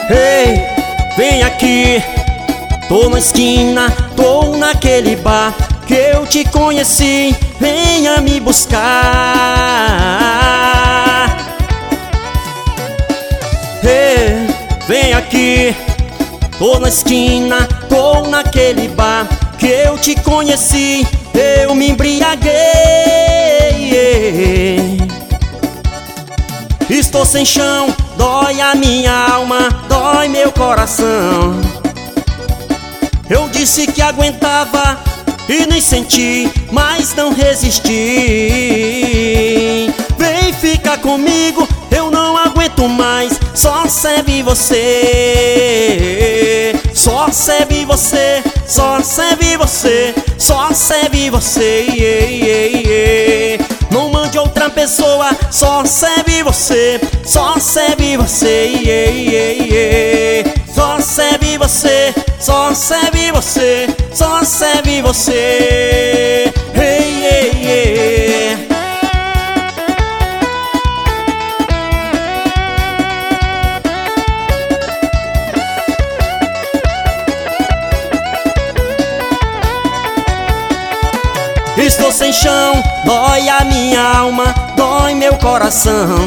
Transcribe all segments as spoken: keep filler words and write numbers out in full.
Ei, vem aqui, tô na esquina, tô naquele bar que eu te conheci, venha me buscar. Ei, vem aqui, tô na esquina, tô naquele bar que eu te conheci, eu me embriaguei. Estou sem chão, dói a minha alma, dói meu coração. Eu disse que aguentava e nem senti, mas não resisti. Vem ficar comigo, eu não aguento mais, só serve você. Só serve você, só serve você, só serve você. Yeah, yeah, yeah. Não mande outra pessoa, só serve você, só serve você. Yeah, yeah, yeah. Só serve você, só serve você, só serve você. Hey, hey, hey. Estou sem chão, dói a minha alma, dói meu coração.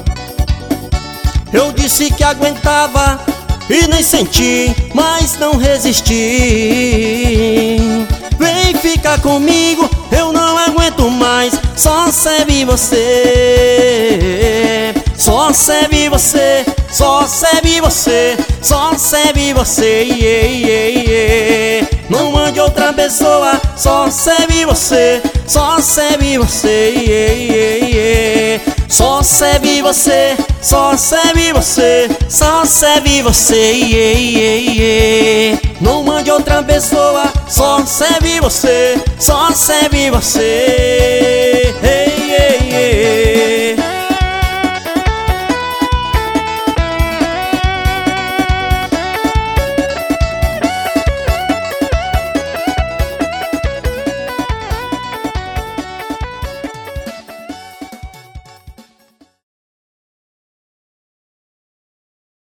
Eu disse que aguentava e nem senti, mas não resisti. Vem ficar comigo, eu não aguento mais, só serve você. Só serve você, só serve você, só serve você. Yeah, yeah, yeah. Não mande outra pessoa, só serve você, só serve você. Yeah, yeah, yeah. Só serve você, só serve você, só serve você. Yeah, yeah, yeah. Não mande outra pessoa, só serve você, só serve você.